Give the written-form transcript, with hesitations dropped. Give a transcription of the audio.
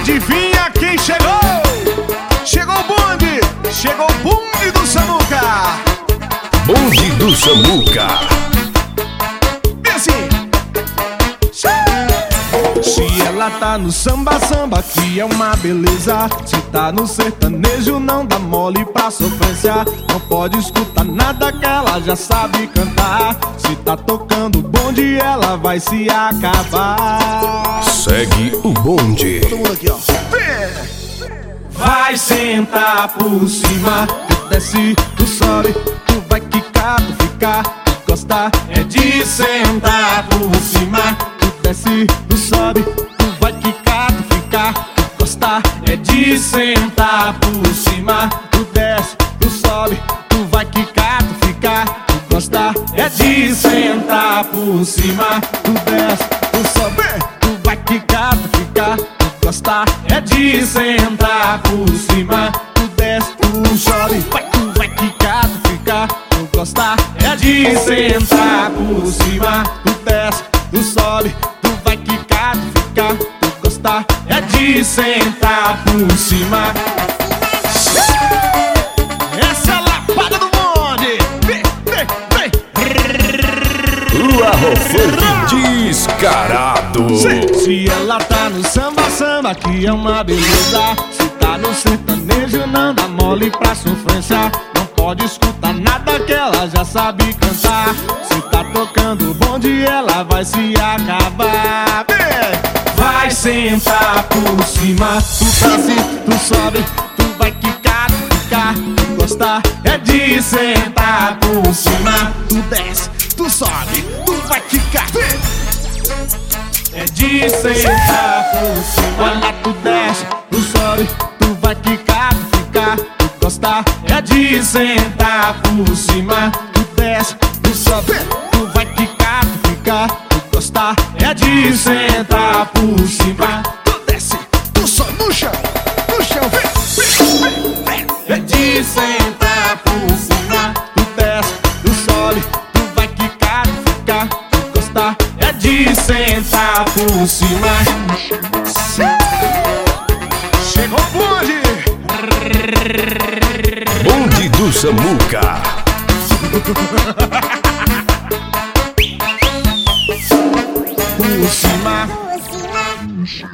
Adivinha quem chegou? Chegou o bonde! Chegou o bonde do Samuca! Bonde do Samuca. Vem assim! Se ela tá no samba, samba que é uma beleza. Se tá no sertanejo não dá mole pra sofrência. Não pode escutar nada que ela já sabe cantar. Se tá tocando bonde ela vai se acabar. Segue o bonde. Todo mundo aqui, ó. Vai sentar por cima, tu desce, tu sobe, tu vai quicar, tu ficar, tu gostar é de sentar por cima. Tu desce, tu sobe, tu vai quicar, tu ficar, tu gostar é de sentar por cima. Tu desce, tu sobe, tu vai quicar, tu ficar, tu gostar é de sentar por cima. Tu desce, tu sobe, tu vai quicar, tu ficar, gostar é de sentar por cima. Tu desce, tu sobe, tu vai quicar, tu ficar. Tu gostar é de sentar por cima. Tu desce, tu sobe, tu vai quicar, tu ficar. Tu gostar é de sentar por cima. Essa é a lapada do bonde. Vem, vem, vem. Funk descarado. Se ela tá no samba, samba que é uma beleza. Se tá no sertanejo não dá mole pra sofrência. Não pode escutar nada que ela já sabe cantar. Se tá tocando bonde ela vai se acabar. Vai sentar por cima. Tu desce, tu sobe, tu vai quicar, tu ficar. Tu gostar é de sentar por cima. Tu desce, tu sobe, tu vai quicar. É de sentar por cima. Olha, tu desce, tu sobe, tu vai quicar, tu ficar. Tu gostar é de sentar por cima. Tu desce, tu sobe, tu vai quicar, tu ficar. Tu gostar é de sentar por cima. Tu desce, tu sobe no chão, vem, vem. É de sentar por cima. Tu desce, tu sobe, tu vai quicar, tu ficar. Tu gostar é de sentar por cima. Chegou o bonde! Bonde do Samuca. Por cima.